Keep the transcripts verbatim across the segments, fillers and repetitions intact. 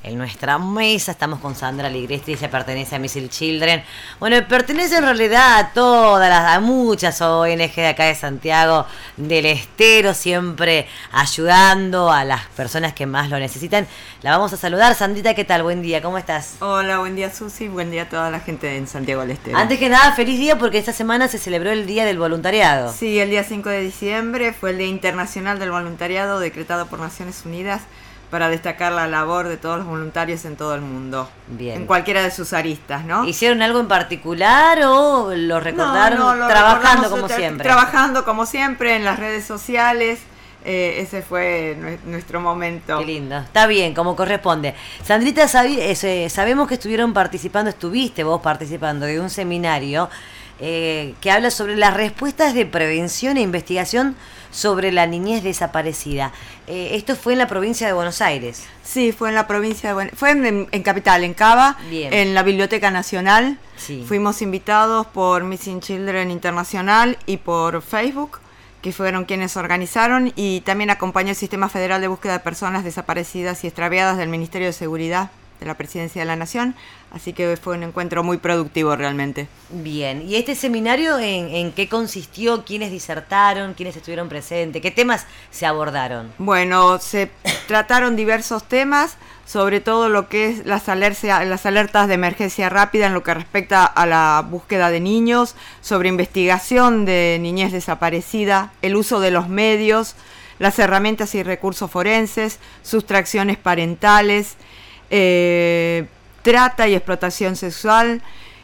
en nuestra mesa. Estamos con Sandra Ligresti, ella pertenece a Missing Children. Bueno, pertenece en realidad a todas las, a muchas O N G de acá de Santiago del Estero, siempre ayudando a las personas que más lo necesitan. La vamos a saludar. Sandrita, ¿qué tal? Buen día, ¿cómo estás? Hola, buen día Susi, buen día a toda la gente en Santiago del Estero. Antes que nada, feliz día porque esta semana se celebró el Día del Voluntariado. Sí, el día cinco de diciembre fue el Día Internacional del Voluntariado decretado por Naciones Unidas para destacar la labor de todos los voluntarios en todo el mundo. Bien. En cualquiera de sus aristas, ¿no? ¿Hicieron algo en particular o lo recordaron no, no, lo trabajando como tra- siempre? Trabajando como siempre en las redes sociales. Eh, ese fue nuestro momento. Qué lindo, está bien, como corresponde. Sandrita, sabi- eh, sabemos que estuvieron participando, estuviste vos participando de un seminario eh, que habla sobre las respuestas de prevención e investigación sobre la niñez desaparecida. Eh, esto fue en la provincia de Buenos Aires. Sí, fue en la provincia de Buenos Aires, fue en, en Capital, en Cava, Bien. En la Biblioteca Nacional. Sí. Fuimos invitados por Missing Children Internacional y por Facebook, que fueron quienes organizaron, y también acompañó el Sistema Federal de Búsqueda de Personas Desaparecidas y Extraviadas del Ministerio de Seguridad de la Presidencia de la Nación, así que fue un encuentro muy productivo realmente. Bien, ¿y este seminario en, en qué consistió? ¿Quiénes disertaron? ¿Quiénes estuvieron presentes? ¿Qué temas se abordaron? Bueno, se trataron diversos temas, sobre todo lo que es las alertas, las alertas de emergencia rápida en lo que respecta a la búsqueda de niños, sobre investigación de niñez desaparecida, el uso de los medios, las herramientas y recursos forenses, sustracciones parentales, eh, trata y explotación sexual,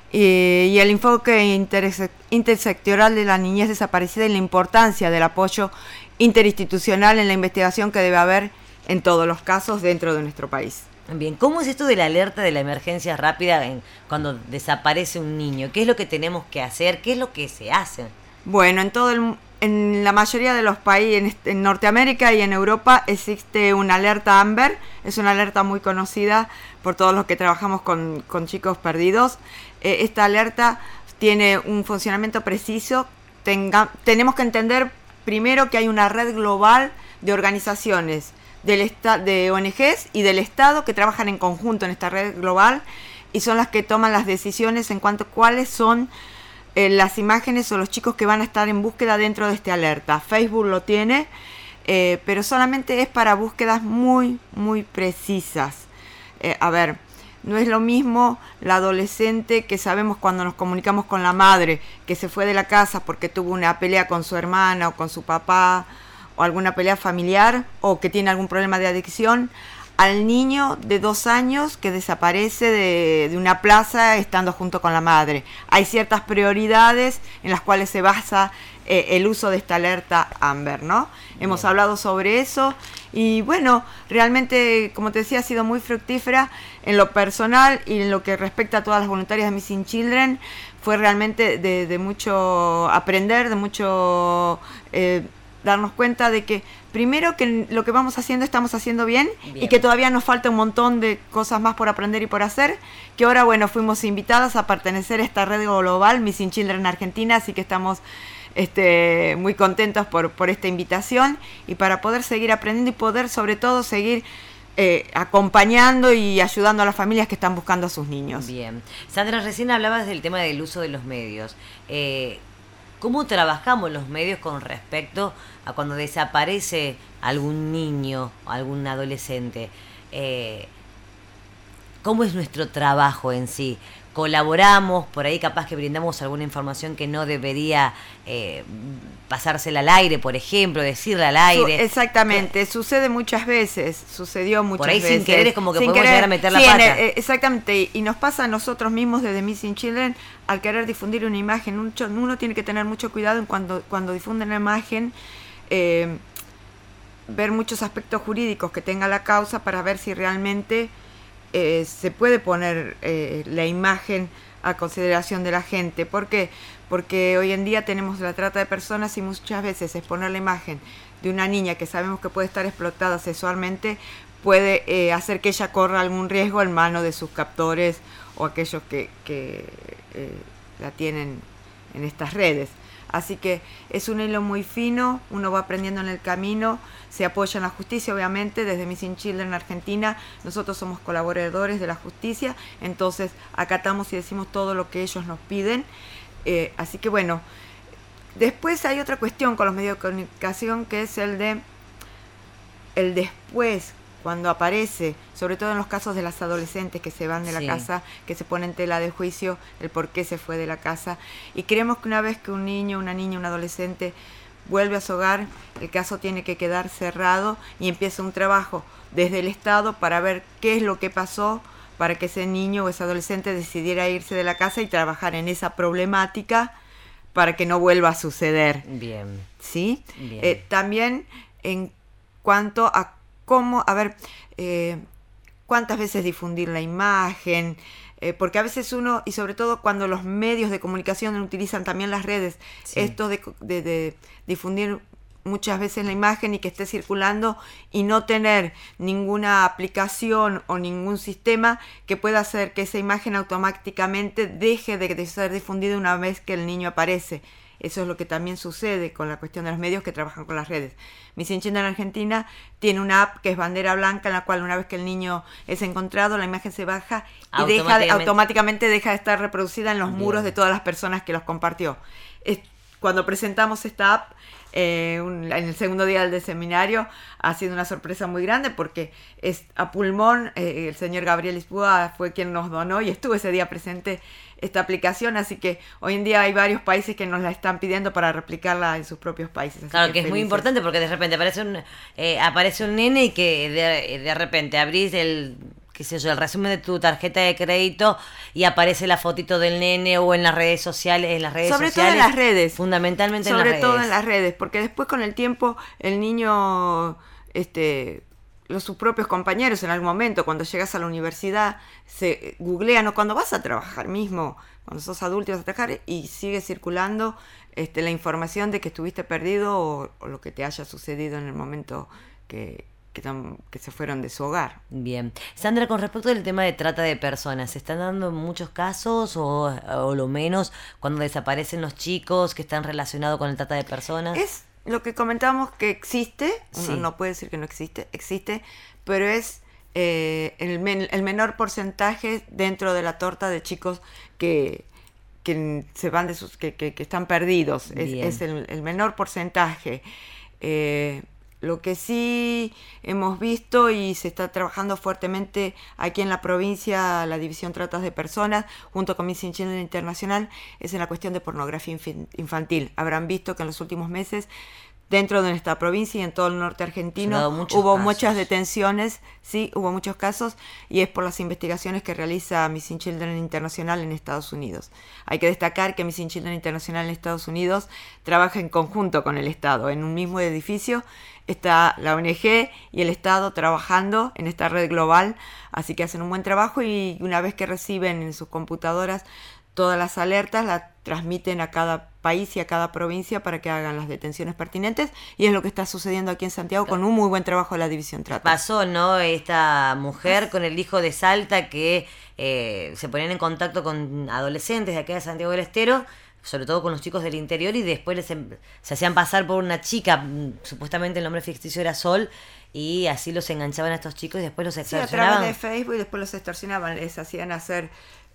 eh, y el enfoque interse- intersectorial de la niñez desaparecida y la importancia del apoyo interinstitucional en la investigación que debe haber en todos los casos dentro de nuestro país. Bien, ¿cómo es esto de la alerta de la emergencia rápida en, cuando desaparece un niño? ¿Qué es lo que tenemos que hacer? ¿Qué es lo que se hace? Bueno, en todo el, en la mayoría de los países, en, en Norteamérica y en Europa existe una alerta Amber. Es una alerta muy conocida por todos los que trabajamos con, con chicos perdidos. Eh, esta alerta tiene un funcionamiento preciso. Tenga, tenemos que entender primero que hay una red global de organizaciones del esta, de O N Ges y del Estado que trabajan en conjunto en esta red global y son las que toman las decisiones en cuanto a cuáles son eh, las imágenes o los chicos que van a estar en búsqueda dentro de esta alerta. Facebook lo tiene, eh, pero solamente es para búsquedas muy, muy precisas. Eh, a ver, no es lo mismo la adolescente que sabemos cuando nos comunicamos con la madre que se fue de la casa porque tuvo una pelea con su hermana o con su papá o alguna pelea familiar o que tiene algún problema de adicción, al niño de dos años que desaparece de, de una plaza estando junto con la madre. Hay ciertas prioridades en las cuales se basa eh, el uso de esta alerta Amber, ¿no? Bien. Hemos hablado sobre eso y bueno, realmente, como te decía, ha sido muy fructífera en lo personal y en lo que respecta a todas las voluntarias de Missing Children. Fue realmente de, de mucho aprender, de mucho eh, darnos cuenta de que primero que lo que vamos haciendo estamos haciendo bien, bien y que todavía nos falta un montón de cosas más por aprender y por hacer, que ahora bueno, fuimos invitadas a pertenecer a esta red global Missing Children Argentina, así que estamos este, muy contentos por, por esta invitación y para poder seguir aprendiendo y poder sobre todo seguir eh, acompañando y ayudando a las familias que están buscando a sus niños. Bien. Sandra, recién hablabas del tema del uso de los medios. Eh, ¿Cómo trabajamos los medios con respecto a cuando desaparece algún niño o algún adolescente? Eh, ¿Cómo es nuestro trabajo en sí? ¿Colaboramos? Por ahí capaz que brindamos alguna información que no debería eh, pasársela al aire, por ejemplo, decirla al aire. Exactamente, Su- sucede muchas veces, sucedió muchas veces. Por ahí veces. sin querer es como que sin podemos querer, llegar a meter la sí, pata. En, eh, exactamente, y nos pasa a nosotros mismos desde Missing Children, al querer difundir una imagen, mucho, uno tiene que tener mucho cuidado en cuando, cuando difunde una imagen, eh, ver muchos aspectos jurídicos que tenga la causa para ver si realmente eh, se puede poner eh, la imagen a consideración de la gente. ¿Por qué? Porque hoy en día tenemos la trata de personas y muchas veces exponer la imagen de una niña que sabemos que puede estar explotada sexualmente puede eh, hacer que ella corra algún riesgo en manos de sus captores o aquellos que, que eh, la tienen en estas redes. Así que es un hilo muy fino, uno va aprendiendo en el camino, se apoya en la justicia, obviamente, desde Missing Children Argentina, nosotros somos colaboradores de la justicia, entonces acatamos y decimos todo lo que ellos nos piden. Eh, así que bueno, después hay otra cuestión con los medios de comunicación, que es el de el después, cuando aparece, sobre todo en los casos de las adolescentes que se van de la sí. casa, que se ponen en tela de juicio el por qué se fue de la casa. Y creemos que una vez que un niño, una niña, un adolescente vuelve a su hogar, el caso tiene que quedar cerrado y empieza un trabajo desde el Estado para ver qué es lo que pasó para que ese niño o ese adolescente decidiera irse de la casa y trabajar en esa problemática para que no vuelva a suceder. Bien. ¿Sí? Bien. Eh, también en cuanto a cómo, a ver, eh, cuántas veces difundir la imagen, eh, porque a veces uno, y sobre todo cuando los medios de comunicación utilizan también las redes, sí. esto de, de, de difundir muchas veces la imagen y que esté circulando y no tener ninguna aplicación o ningún sistema que pueda hacer que esa imagen automáticamente deje de, de ser difundida una vez que el niño aparece. Eso es lo que también sucede con la cuestión de los medios que trabajan con las redes. Missing Children en Argentina tiene una app que es Bandera Blanca, en la cual una vez que el niño es encontrado, la imagen se baja y deja de, automáticamente deja de estar reproducida en los Bien. muros de todas las personas que los compartió. Es, cuando presentamos esta app, eh, un, en el segundo día del seminario, ha sido una sorpresa muy grande porque es a pulmón, eh, el señor Gabriel Lisboa fue quien nos donó y estuvo ese día presente esta aplicación, así que hoy en día hay varios países que nos la están pidiendo para replicarla en sus propios países. Así claro, que, que es felices. Muy importante porque de repente aparece un eh, aparece un nene y que de, de repente abrís el qué sé yo, el resumen de tu tarjeta de crédito y aparece la fotito del nene o en las redes sociales, en las redes sobre sociales. todo en las redes. Fundamentalmente sobre en las redes. Sobre todo en las redes, porque después con el tiempo el niño, este, los sus propios compañeros en algún momento, cuando llegas a la universidad, se googlean, o cuando vas a trabajar mismo, cuando sos adulto y vas a trabajar, y sigue circulando este, la información de que estuviste perdido o, o lo que te haya sucedido en el momento que... Que, que se fueron de su hogar. Bien. Sandra, con respecto al tema de trata de personas, ¿se están dando muchos casos o, o lo menos cuando desaparecen los chicos que están relacionados con el trata de personas? Es lo que comentamos que existe, sí. uno no puede decir que no existe, existe, pero es eh, el, men, el menor porcentaje dentro de la torta de chicos que, que se van de sus, que, que, que están perdidos, es, es el, el menor porcentaje. Eh, Lo que sí hemos visto y se está trabajando fuertemente aquí en la provincia, la División Tratas de Personas, junto con Missing Children Internacional, es en la cuestión de pornografía infantil. Habrán visto que en los últimos meses, dentro de nuestra provincia y en todo el norte argentino, hubo casos. muchas detenciones, sí, hubo muchos casos, y es por las investigaciones que realiza Missing Children Internacional en Estados Unidos. Hay que destacar que Missing Children Internacional en Estados Unidos trabaja en conjunto con el Estado, en un mismo edificio. Está la O N G y el Estado trabajando en esta red global, así que hacen un buen trabajo y una vez que reciben en sus computadoras todas las alertas, las transmiten a cada país y a cada provincia para que hagan las detenciones pertinentes, y es lo que está sucediendo aquí en Santiago con un muy buen trabajo de la División Trata. Pasó, ¿no? Esta mujer con el hijo de Salta que eh, se ponían en contacto con adolescentes de acá de Santiago del Estero, sobre todo con los chicos del interior, y después les, se hacían pasar por una chica, supuestamente el nombre ficticio era Sol, y así los enganchaban a estos chicos y después los extorsionaban. Sí, a través de Facebook, y después los extorsionaban, les hacían hacer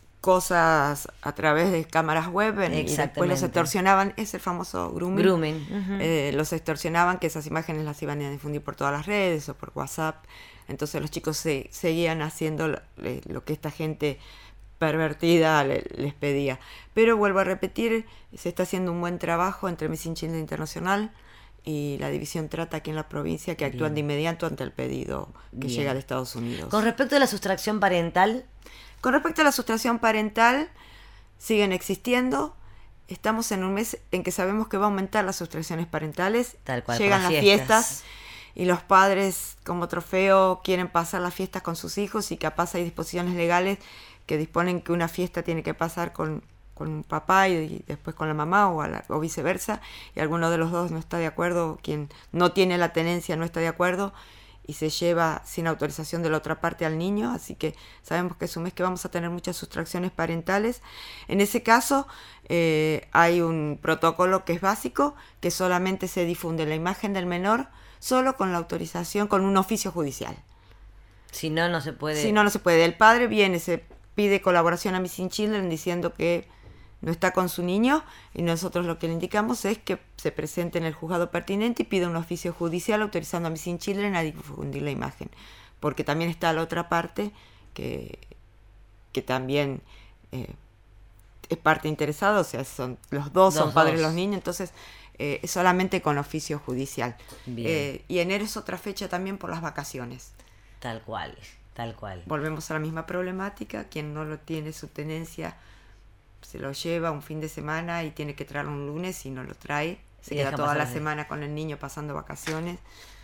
cosas a través de cámaras web y después los extorsionaban, es el famoso grooming. Grooming. Uh-huh. Eh, los extorsionaban, que esas imágenes las iban a difundir por todas las redes o por WhatsApp. Entonces los chicos se, seguían haciendo lo, lo que esta gente pervertida le, les pedía. Pero vuelvo a repetir, se está haciendo un buen trabajo entre Missing Children Internacional y la División Trata aquí en la provincia, que actúan Bien. de inmediato ante el pedido que Bien. llega de Estados Unidos. Con respecto a la sustracción parental... Con respecto a la sustracción parental, siguen existiendo. Estamos en un mes en que sabemos que va a aumentar las sustracciones parentales. Tal cual, Llegan las fiestas. fiestas y los padres como trofeo quieren pasar las fiestas con sus hijos, y capaz hay disposiciones legales que disponen que una fiesta tiene que pasar con, con un papá y, y después con la mamá o, a la, o viceversa, y alguno de los dos no está de acuerdo, quien no tiene la tenencia no está de acuerdo, y se lleva sin autorización de la otra parte al niño, así que sabemos que es un mes que vamos a tener muchas sustracciones parentales. En ese caso eh, hay un protocolo que es básico, que solamente se difunde la imagen del menor solo con la autorización, con un oficio judicial. Si no, no se puede. Si no, no se puede. El padre viene, se pide colaboración a Missing Children diciendo que no está con su niño, y nosotros lo que le indicamos es que se presente en el juzgado pertinente y pida un oficio judicial autorizando a Missing Children a difundir la imagen, porque también está la otra parte que, que también eh, es parte interesada, o sea, son los dos, los son padres de los niños, entonces eh, es solamente con oficio judicial. Eh, y enero es otra fecha también por las vacaciones. Tal cual, tal cual. Volvemos a la misma problemática, quien no lo tiene su tenencia se lo lleva un fin de semana y tiene que traerlo un lunes y no lo trae. Se queda toda la semana con el niño pasando vacaciones.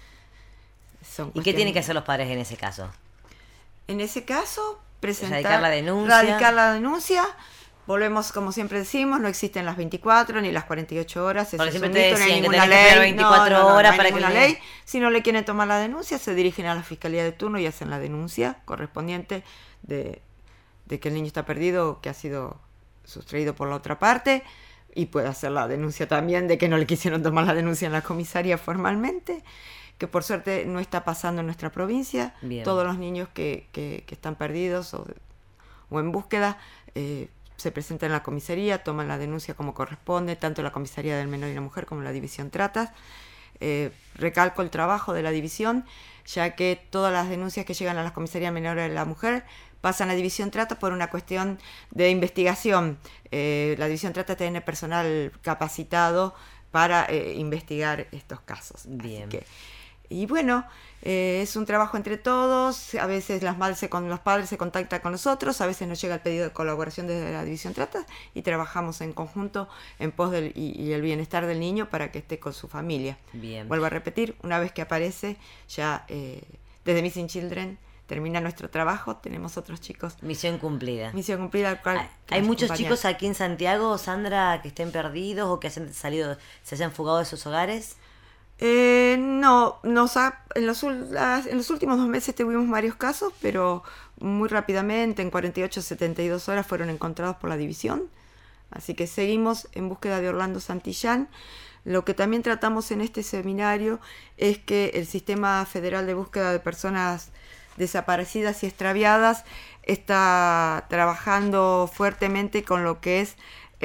Son ¿Y qué tienen que hacer los padres en ese caso? En ese caso, presentar... Radicar la denuncia. Radicar la denuncia. Volvemos, como siempre decimos, no existen las veinticuatro ni las cuarenta y ocho horas. Porque siempre te decían que tenés que esperar veinticuatro no, no, no, horas no hay para que... la ley. Si no le quieren tomar la denuncia, se dirigen a la fiscalía de turno y hacen la denuncia correspondiente de, de que el niño está perdido o que ha sido sustraído por la otra parte, y puede hacer la denuncia también de que no le quisieron tomar la denuncia en la comisaría formalmente, que por suerte no está pasando en nuestra provincia. Bien. Todos los niños que, que, que están perdidos o, o en búsqueda eh, se presentan en la comisaría, toman la denuncia como corresponde, tanto la comisaría del menor y la mujer como la división tratas. Eh, recalco el trabajo de la división, ya que todas las denuncias que llegan a la comisaría menor y la mujer pasan a división trata por una cuestión de investigación. Eh, la división trata tiene personal capacitado para eh, investigar estos casos. Bien. Así que, y bueno, eh, es un trabajo entre todos. A veces las madres se con los padres se contactan con nosotros, a veces nos llega el pedido de colaboración desde la división trata y trabajamos en conjunto en pos del y, y el bienestar del niño para que esté con su familia. Bien. Vuelvo a repetir, una vez que aparece ya eh, desde Missing Children termina nuestro trabajo, tenemos otros chicos. Misión cumplida. Misión cumplida. Cual, ¿Hay muchos chicos aquí en Santiago, Sandra, que estén perdidos o que hayan salido, se hayan fugado de sus hogares? Eh, no, nos ha, en, los, en los últimos dos meses tuvimos varios casos, pero muy rápidamente, en cuarenta y ocho a setenta y dos horas fueron encontrados por la división. Así que seguimos en búsqueda de Orlando Santillán. Lo que también tratamos en este seminario es que el Sistema Federal de Búsqueda de Personas Desaparecidas y Extraviadas está trabajando fuertemente con lo que es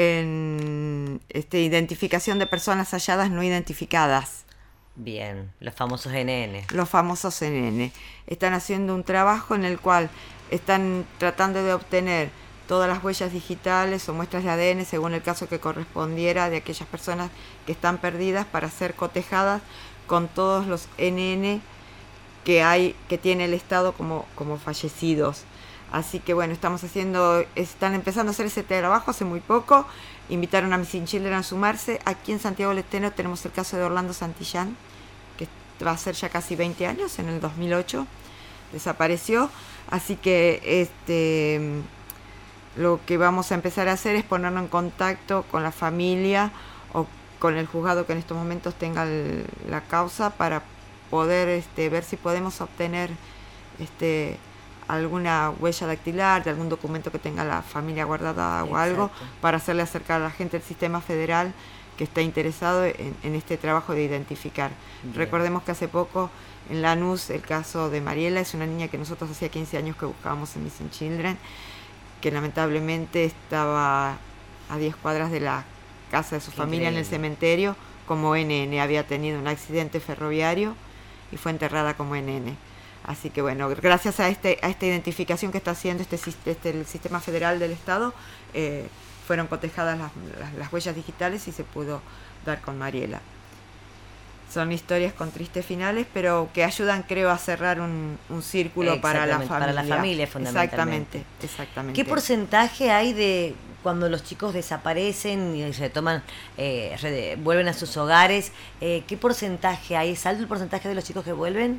en este, identificación de personas halladas no identificadas. Bien, los famosos N N. Los famosos N N. Están haciendo un trabajo en el cual están tratando de obtener todas las huellas digitales o muestras de A D N según el caso que correspondiera de aquellas personas que están perdidas para ser cotejadas con todos los N N que hay, que tiene el Estado como, como fallecidos. Así que bueno, estamos haciendo, están empezando a hacer ese trabajo hace muy poco. Invitaron a Missing Children a sumarse. Aquí en Santiago del Estero tenemos el caso de Orlando Santillán, que va a ser ya casi veinte años, en el dos mil ocho desapareció. Así que este lo que vamos a empezar a hacer es ponernos en contacto con la familia o con el juzgado que en estos momentos tenga el, la causa para poder este, ver si podemos obtener este, alguna huella dactilar de algún documento que tenga la familia guardada o algo, para hacerle acercar a la gente del sistema federal que está interesado en, en este trabajo de identificar. Bien. Recordemos que hace poco en Lanús el caso de Mariela es una niña que nosotros hacía quince años que buscábamos en Missing Children, que lamentablemente estaba a diez cuadras de la casa de su Qué familia increíble. En el cementerio como N N, había tenido un accidente ferroviario y fue enterrada como N N. Así que bueno, gracias a este a esta identificación que está haciendo este, este el sistema federal del Estado, eh, fueron cotejadas las, las, las huellas digitales y se pudo dar con Mariela. Son historias con tristes finales, pero que ayudan, creo, a cerrar un, un círculo para la familia. Para la familia, fundamentalmente. Exactamente, exactamente. ¿Qué porcentaje hay de cuando los chicos desaparecen y retoman, eh, re, vuelven a sus hogares? Eh, ¿Qué porcentaje hay? ¿Es alto el porcentaje de los chicos que vuelven?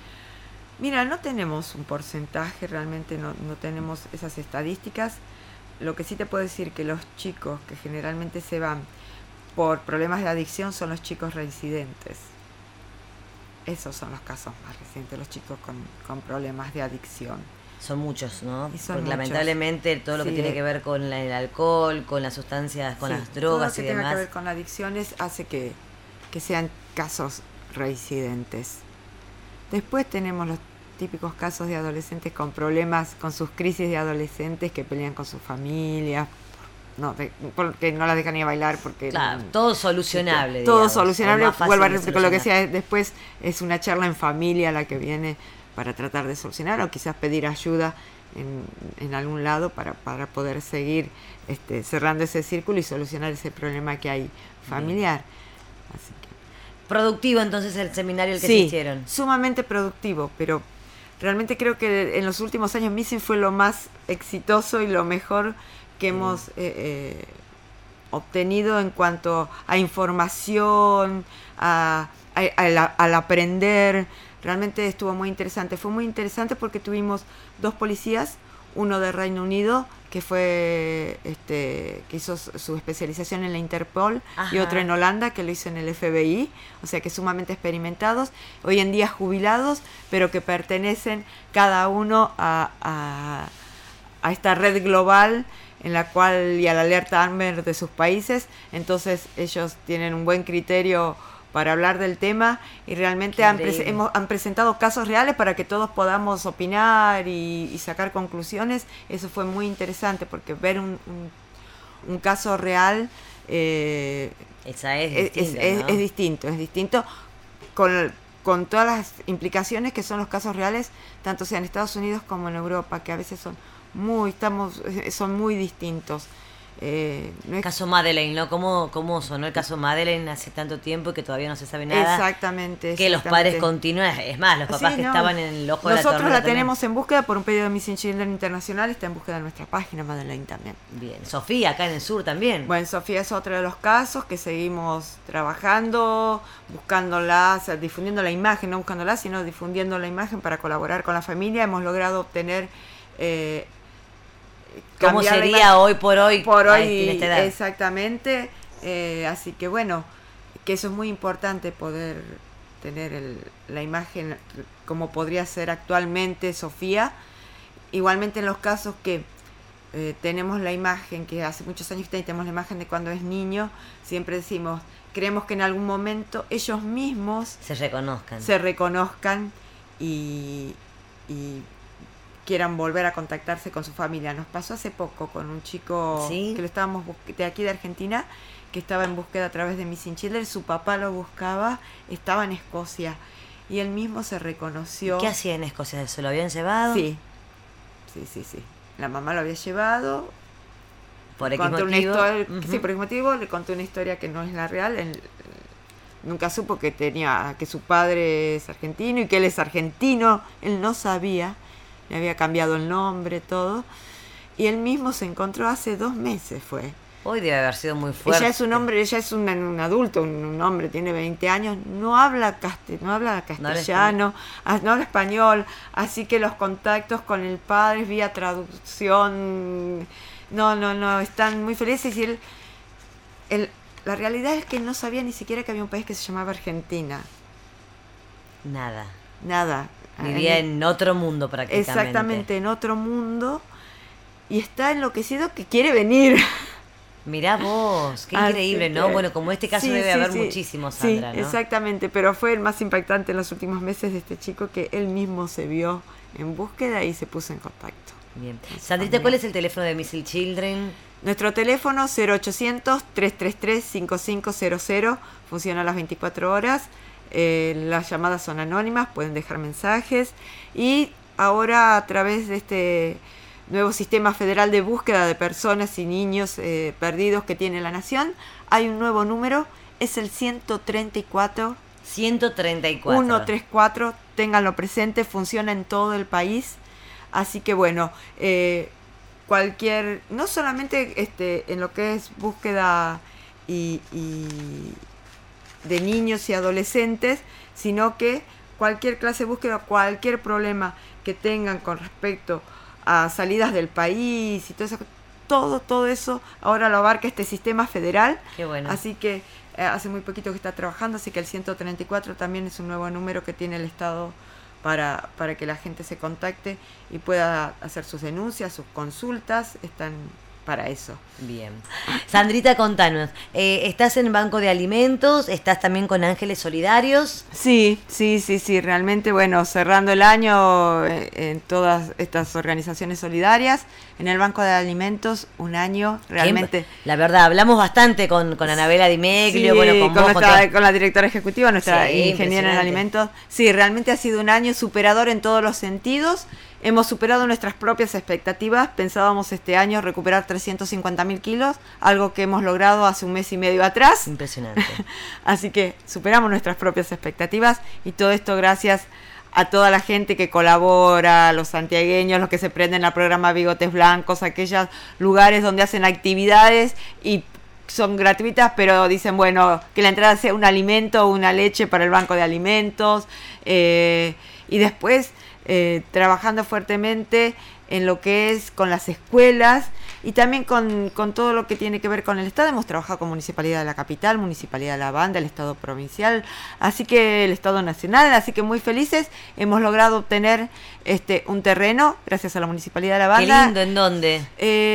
Mira, no tenemos un porcentaje, realmente no, no tenemos esas estadísticas. Lo que sí te puedo decir que los chicos que generalmente se van por problemas de adicción son los chicos reincidentes. Esos son los casos más recientes, los chicos con, con problemas de adicción. Son muchos, ¿no? Y son Porque muchos. Lamentablemente todo lo Sí. que tiene que ver con la- el alcohol, con las sustancias, con Sí, las drogas todo y lo que tenga demás. que ver con adicciones hace que, que sean casos reincidentes. Después tenemos los típicos casos de adolescentes con problemas, con sus crisis de adolescentes que pelean con sus familias, no, de- porque no las dejan ni bailar, porque Claro, no- todo solucionable. todo digamos, solucionable. o más fácil Vuelvo a de repetir con lo que solucionar. decía después, es una charla en familia la que viene para tratar de solucionar o quizás pedir ayuda en, en algún lado para, para poder seguir este, cerrando ese círculo y solucionar ese problema que hay familiar. Así que, Productivo entonces el seminario el que sí, se hicieron. sumamente productivo, pero realmente creo que en los últimos años Missing fue lo más exitoso y lo mejor que Mm. hemos eh, eh, obtenido en cuanto a información, a, a- a la- al aprender. Realmente estuvo muy interesante. Fue muy interesante porque tuvimos dos policías, uno de Reino Unido, que fue este que hizo su su especialización en la Interpol, y Ajá. otro en Holanda, que lo hizo en el F B I, o sea que sumamente experimentados, hoy en día jubilados, pero que pertenecen cada uno a, a, a esta red global en la cual y a la alerta Amber de sus países. Entonces ellos tienen un buen criterio para hablar del tema y realmente Qué han, prese- increíble. hemos, han presentado casos reales para que todos podamos opinar y, y sacar conclusiones. Eso fue muy interesante porque ver un, un, un caso real eh, Esa es es, distinta, es- ¿no? es distinto, es distinto con, con todas las implicaciones que son los casos reales, tanto sea en Estados Unidos como en Europa, que a veces son muy, estamos, son muy distintos. Eh, no es Caso Madeleine, ¿no? ¿Cómo, ¿Cómo sonó el caso Madeleine hace tanto tiempo y que todavía no se sabe nada? exactamente. Que los exactamente. padres continúan, es más, los papás Sí, que no. estaban en el ojo de la Nosotros tormenta la también. tenemos en búsqueda por un pedido de Missing Children Internacional, está en búsqueda de nuestra página, Madeleine también. Bien, Sofía, acá en el sur también. Bueno, Sofía es otro de los casos que seguimos trabajando, buscándola, o sea, difundiendo la imagen, no buscándola, sino difundiendo la imagen para colaborar con la familia. Hemos logrado obtener... Eh, ¿Cómo cambiar la sería imagen hoy por hoy? por a- hoy en esta edad? exactamente, eh, así que bueno, que eso es muy importante, poder tener el- la imagen como podría ser actualmente Sofía. Igualmente en los casos que eh, tenemos la imagen, que hace muchos años que tenemos la imagen de cuando es niño, siempre decimos, creemos que en algún momento ellos mismos Se reconozcan. se reconozcan y, y quieran volver a contactarse con su familia. Nos pasó hace poco con un chico ¿Sí? que lo estábamos bus- de aquí de Argentina, que estaba en búsqueda a través de Missing Children, su papá lo buscaba, estaba en Escocia y él mismo se reconoció. ¿Qué hacía en Escocia? ¿Se lo habían llevado? Sí, sí, sí, sí. La mamá lo había llevado. Por le X contó una motivo. historia, Ujú. sí, por X motivo, le contó una historia que no es la real. Él, nunca supo que tenía, que su padre es argentino y que él es argentino. Él no sabía, le había cambiado el nombre, todo. Y él mismo se encontró hace dos meses, fue. Hoy debe haber sido muy fuerte. Ella es un hombre, ella es un, un adulto, un, un hombre, tiene veinte años, no habla casti- no habla castellano, ah, no habla español, así que los contactos con el padre es vía traducción, no, no, no, están muy felices y él, él, la realidad es que él no sabía ni siquiera que había un país que se llamaba Argentina, Nada. nada. Vivía en otro mundo prácticamente. Exactamente, en otro mundo, y está enloquecido que quiere venir. Mirá vos, qué Así increíble, ¿no? que- Bueno, como este caso sí, debe sí, haber sí. muchísimos, Sandra, Sí, ¿no? exactamente, pero fue el más impactante en los últimos meses de este chico, que él mismo se vio en búsqueda y se puso en contacto. Bien. Con su Sandrita, familia. ¿cuál es el teléfono de Missing Children? Nuestro teléfono cero ochocientos, tres tres tres, cinco cinco cero cero, funciona a las veinticuatro horas. Eh, las llamadas son anónimas, pueden dejar mensajes. Y ahora, a través de este nuevo sistema federal de búsqueda de personas y niños eh, perdidos que tiene la nación, hay un nuevo número, es el ciento treinta y cuatro, ciento treinta y cuatro. ciento treinta y cuatro, ténganlo presente, funciona en todo el país. Así que bueno, eh, cualquier, no solamente este, en lo que es búsqueda y, y de niños y adolescentes, sino que cualquier clase de búsqueda, cualquier problema que tengan con respecto a salidas del país y todo eso, todo, todo eso ahora lo abarca este sistema federal. Qué bueno. Así que eh, hace muy poquito que está trabajando, así que el ciento treinta y cuatro también es un nuevo número que tiene el Estado para, para que la gente se contacte y pueda hacer sus denuncias, sus consultas, están para eso. Bien. Sandrita, contanos, eh, ¿estás en Banco de Alimentos? ¿Estás también con Ángeles Solidarios? Sí, sí, sí, sí, realmente, bueno, cerrando el año eh, en todas estas organizaciones solidarias, en el Banco de Alimentos, un año realmente... La verdad, hablamos bastante con, con Anabela Di Meglio, sí, bueno, con, con, vos, nuestra, con, con la directora ejecutiva, nuestra sí, ingeniera en alimentos. Sí, realmente ha sido un año superador en todos los sentidos. Hemos superado nuestras propias expectativas. Pensábamos este año recuperar trescientos cincuenta mil kilos, algo que hemos logrado hace un mes y medio atrás. Impresionante. Así que superamos nuestras propias expectativas y todo esto gracias a toda la gente que colabora, los santiagueños, los que se prenden al programa Bigotes Blancos, aquellos lugares donde hacen actividades y son gratuitas, pero dicen, bueno, que la entrada sea un alimento o una leche para el banco de alimentos. Eh, y después... Eh, trabajando fuertemente en lo que es con las escuelas y también con, con todo lo que tiene que ver con el Estado. Hemos trabajado con Municipalidad de la Capital, Municipalidad de La Banda, el Estado Provincial, así que el Estado Nacional, así que muy felices. Hemos logrado obtener este un terreno gracias a la Municipalidad de La Banda. Qué lindo, ¿en dónde?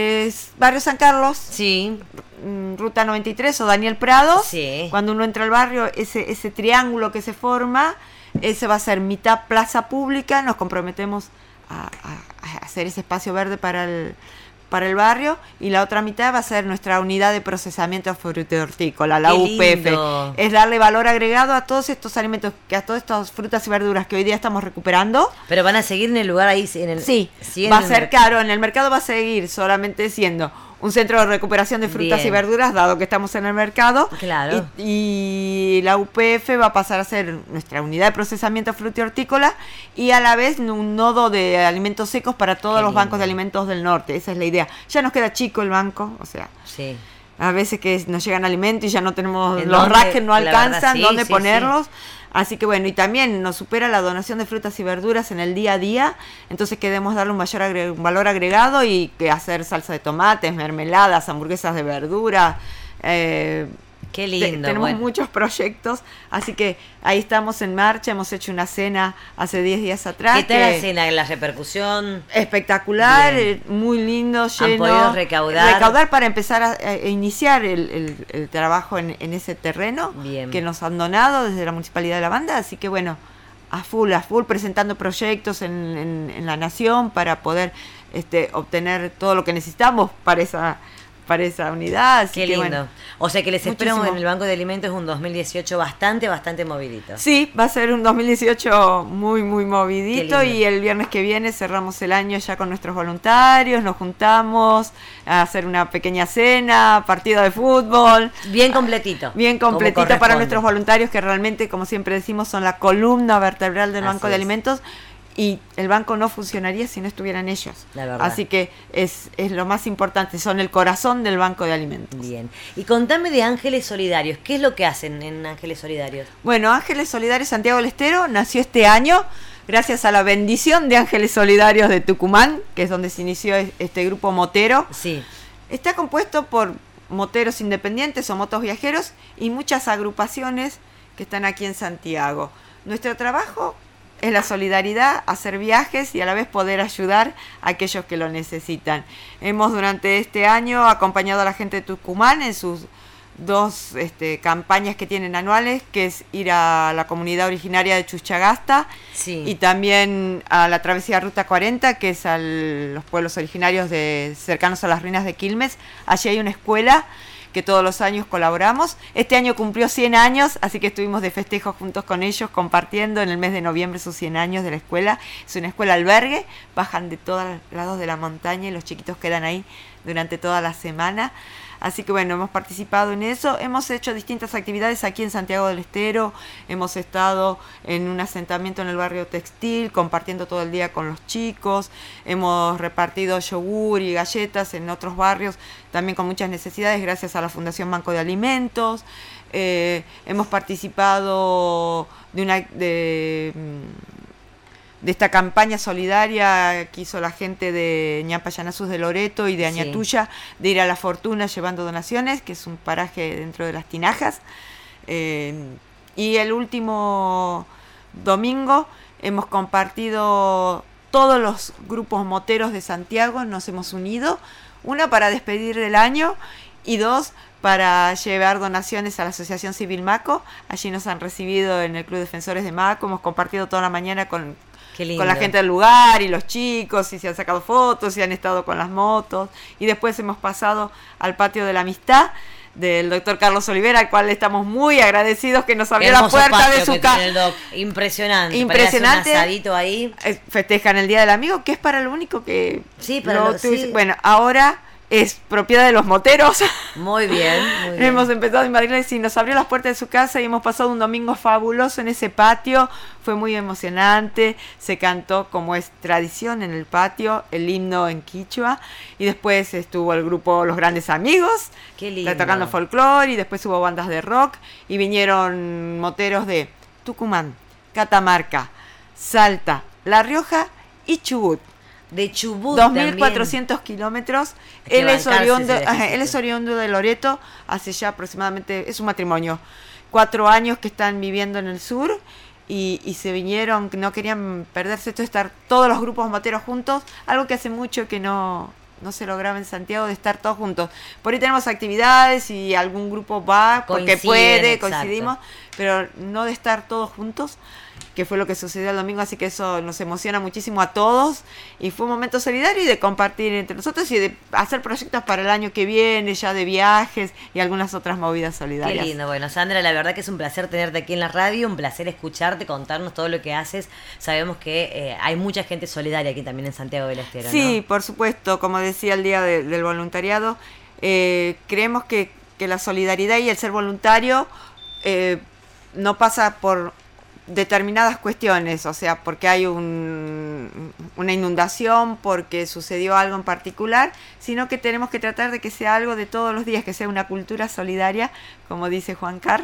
Es Barrio San Carlos. Sí. Ruta noventa y tres o Daniel Prado. Sí. Cuando uno entra al barrio, ese, ese triángulo que se forma, ese va a ser mitad plaza pública. Nos comprometemos a, a, a hacer ese espacio verde para el, para el barrio, y la otra mitad va a ser nuestra unidad de procesamiento frutícola, la Qué U P F. lindo. Es darle valor agregado a todos estos alimentos, que a todas estas frutas y verduras que hoy día estamos recuperando. Pero van a seguir en el lugar ahí, en el, Sí, sí en va a el ser mer- caro. En el mercado va a seguir solamente siendo un centro de recuperación de frutas Bien. y verduras, dado que estamos en el mercado. Claro. Y, y la U P F va a pasar a ser nuestra unidad de procesamiento frutícola y a la vez un nodo de alimentos secos para todos Qué los lindo. bancos de alimentos del norte. Esa es la idea. Ya nos queda chico el banco, o sea, Sí. a veces que nos llegan alimentos y ya no tenemos, ¿En los dónde? racks no La verdad, alcanzan sí, dónde sí, ponerlos. Así que bueno, y también nos supera la donación de frutas y verduras en el día a día, entonces queremos darle un mayor agre- un valor agregado y que hacer salsa de tomates, mermeladas, hamburguesas de verdura. Eh, Qué te- lindo. tenemos bueno. muchos proyectos, así que ahí estamos en marcha. Hemos hecho una cena hace diez días atrás. ¿Qué tal la que- cena, la repercusión? Espectacular, Bien. eh, muy lindo, lleno. podido recaudar? Recaudar para empezar a, a iniciar el, el- el trabajo en, en ese terreno Bien. que nos han donado desde la Municipalidad de La Banda, así que bueno, a full, a full, presentando proyectos en, en- en la nación para poder este, obtener todo lo que necesitamos para esa para esa unidad. Así Qué que, lindo. bueno, O sea que les espero muchísimo. en el Banco de Alimentos un dos mil dieciocho bastante, bastante movidito. sí, va a ser un dos mil dieciocho muy, muy movidito, Qué lindo. y el viernes que viene cerramos el año ya con nuestros voluntarios, nos juntamos a hacer una pequeña cena, partido de fútbol, Bien completito. bien como completito para corresponde. nuestros voluntarios, que realmente, como siempre decimos, son la columna vertebral del Así Banco de es. Alimentos, y el banco no funcionaría si no estuvieran ellos. La verdad. Así que es, es lo más importante, son el corazón del Banco de Alimentos. Bien. Y contame de Ángeles Solidarios. ¿Qué es lo que hacen en Ángeles Solidarios? Bueno, Ángeles Solidarios Santiago del Estero nació este año gracias a la bendición de Ángeles Solidarios de Tucumán, que es donde se inició este grupo motero. Sí. Está compuesto por moteros independientes o motos viajeros y muchas agrupaciones que están aquí en Santiago. Nuestro trabajo es la solidaridad, hacer viajes y a la vez poder ayudar a aquellos que lo necesitan. Hemos durante este año acompañado a la gente de Tucumán en sus dos este, campañas que tienen anuales, que es ir a la comunidad originaria de Chuchagasta Sí. y también a la travesía Ruta cuarenta, que es a los pueblos originarios de cercanos a las ruinas de Quilmes. Allí hay una escuela que todos los años colaboramos. Este año cumplió cien años, así que estuvimos de festejo juntos con ellos, compartiendo en el mes de noviembre sus cien años de la escuela. Es una escuela albergue, bajan de todos lados de la montaña y los chiquitos quedan ahí durante toda la semana. Así que bueno, hemos participado en eso, hemos hecho distintas actividades aquí en Santiago del Estero, hemos estado en un asentamiento en el barrio textil, compartiendo todo el día con los chicos, hemos repartido yogur y galletas en otros barrios, también con muchas necesidades, gracias a la Fundación Banco de Alimentos. Eh, hemos participado de una... De, de esta campaña solidaria que hizo la gente de Ñapayanazús de Loreto y de Añatuya, sí. de ir a La Fortuna llevando donaciones, que es un paraje dentro de las Tinajas. Eh, y el último domingo hemos compartido todos los grupos moteros de Santiago, nos hemos unido, una para despedir el año y dos para llevar donaciones a la Asociación Civil Maco. Allí nos han recibido en el Club Defensores de Maco, hemos compartido toda la mañana con, con la gente del lugar y los chicos, y se han sacado fotos y han estado con las motos, y después hemos pasado al patio de la amistad del doctor Carlos Olivera, al cual le estamos muy agradecidos que nos abrió la puerta de su casa. Impresionante. Impresionante. Un asadito ahí. Festejan el Día del Amigo, que es para lo único que... Sí, para lo, sí. Bueno, ahora es propiedad de los moteros. Muy bien, muy bien. Hemos empezado a invadirles y nos abrió las puertas de su casa y hemos pasado un domingo fabuloso en ese patio. Fue muy emocionante. Se cantó, como es tradición en el patio, el himno en quichua. Y después estuvo el grupo Los Grandes Amigos. Qué lindo. Tocando folclore. Y después hubo bandas de rock. Y vinieron moteros de Tucumán, Catamarca, Salta, La Rioja y Chubut. De Chubut dos mil cuatrocientos kilómetros. Él es oriundo, ajá, él es oriundo de Loreto, hace ya aproximadamente, es un matrimonio, cuatro años que están viviendo en el sur y, y se vinieron, no querían perderse esto de estar todos los grupos moteros juntos, algo que hace mucho que no, no se lograba en Santiago, de estar todos juntos. Por ahí tenemos actividades y algún grupo va porque Coinciden, puede, exacto. coincidimos, pero no de estar todos juntos, que fue lo que sucedió el domingo, así que eso nos emociona muchísimo a todos y fue un momento solidario y de compartir entre nosotros y de hacer proyectos para el año que viene, ya de viajes y algunas otras movidas solidarias. Qué lindo. Bueno, Sandra, la verdad que es un placer tenerte aquí en la radio, un placer escucharte, contarnos todo lo que haces. Sabemos que eh, hay mucha gente solidaria aquí también en Santiago del Estero, sí, ¿no? Por supuesto, como decía el Día de, del Voluntariado, eh, creemos que, que la solidaridad y el ser voluntario eh, no pasa por determinadas cuestiones, o sea, porque hay un, una inundación, porque sucedió algo en particular, sino que tenemos que tratar de que sea algo de todos los días, que sea una cultura solidaria, como dice Juan Carr,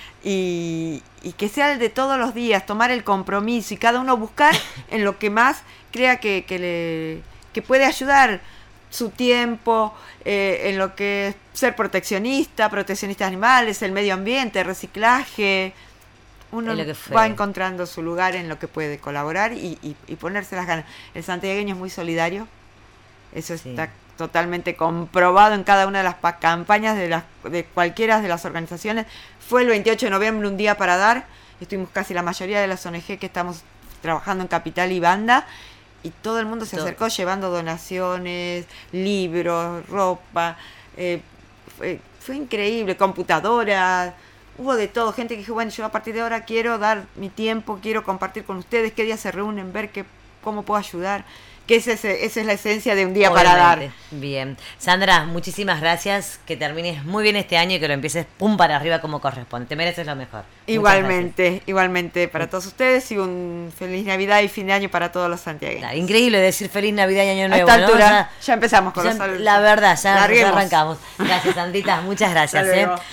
y, y que sea el de todos los días, tomar el compromiso y cada uno buscar en lo que más crea que, que, le, que puede ayudar su tiempo, eh, en lo que es ser proteccionista, proteccionista de animales, el medio ambiente, reciclaje. Uno va encontrando su lugar en lo que puede colaborar y, y, y ponerse las ganas. El santiagueño es muy solidario, eso sí. Está totalmente comprobado en cada una de las campañas de, las, de cualquiera de las organizaciones. Fue el veintiocho de noviembre un día para dar, estuvimos casi la mayoría de las O N G que estamos trabajando en Capital y Banda, y todo el mundo se todo. acercó llevando donaciones, libros, ropa, eh, fue, fue increíble, computadoras. Hubo de todo, gente que dijo, bueno, yo a partir de ahora quiero dar mi tiempo, quiero compartir con ustedes, qué día se reúnen, ver qué, cómo puedo ayudar, que ese, ese, esa es la esencia de un día Obviamente. para dar. Bien. Sandra, muchísimas gracias, que termines muy bien este año y que lo empieces pum para arriba como corresponde, te mereces lo mejor. Igualmente, igualmente para todos ustedes y un feliz Navidad y fin de año para todos los santiagueños. Claro, increíble decir feliz Navidad y año nuevo. A esta altura, ¿no? ya, ya empezamos con ya, los saludos. La verdad, ya, ya arrancamos. Gracias, Sandrita, muchas gracias. ¿eh?